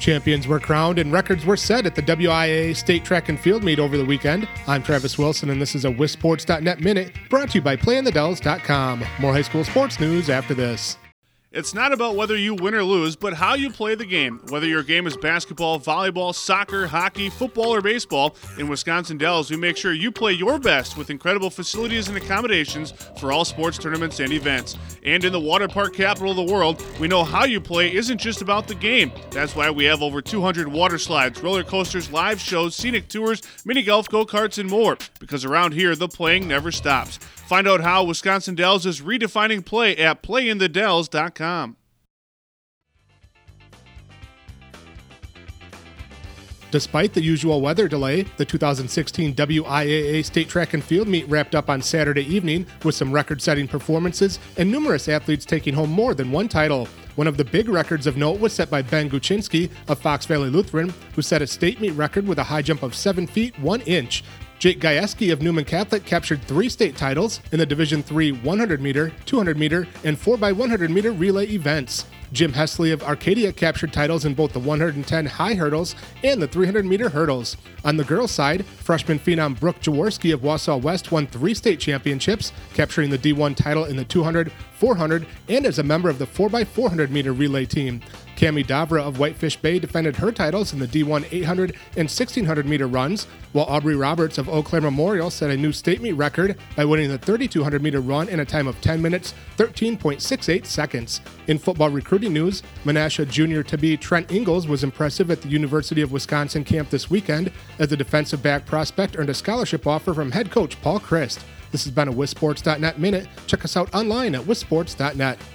Champions were crowned and records were set at the WIAA State Track and Field Meet over the weekend. I'm Travis Wilson, and this is a WisSports.net Minute brought to you by PlayInTheDells.com. More high school sports news after this. It's not about whether you win or lose, but how you play the game. Whether your game is basketball, volleyball, soccer, hockey, football, or baseball, in Wisconsin Dells, we make sure you play your best with incredible facilities and accommodations for all sports tournaments and events. And in the water park capital of the world, we know how you play isn't just about the game. That's why we have over 200 water slides, roller coasters, live shows, scenic tours, mini golf, go-karts, and more. Because around here, the playing never stops. Find out how Wisconsin Dells is redefining play at PlayInTheDells.com. Despite the usual weather delay, the 2016 WIAA State Track and Field Meet wrapped up on Saturday evening with some record-setting performances and numerous athletes taking home more than one title. One of the big records of note was set by Ben Guchinski of Fox Valley Lutheran, who set a state meet record with a high jump of 7 feet 1 inch. Jake Gajewski of Newman Catholic captured 3 state titles in the Division III 100-meter, 200-meter, and 4x100-meter relay events. Jim Hesley of Arcadia captured titles in both the 110 high hurdles and the 300-meter hurdles. On the girls' side, freshman phenom Brooke Jaworski of Wausau West won 3 state championships, capturing the D1 title in the 200, 400, and as a member of the 4x400-meter relay team. Cami Davra of Whitefish Bay defended her titles in the D1 800 and 1600-meter runs, while Aubrey Roberts of Eau Claire Memorial set a new state meet record by winning the 3200-meter run in a time of 10 minutes, 13.68 seconds. In football recruiting news, Menasha junior-to-be Trent Ingalls was impressive at the University of Wisconsin camp this weekend as the defensive back prospect earned a scholarship offer from head coach Paul Christ. This has been a WisSports.net Minute. Check us out online at WisSports.net.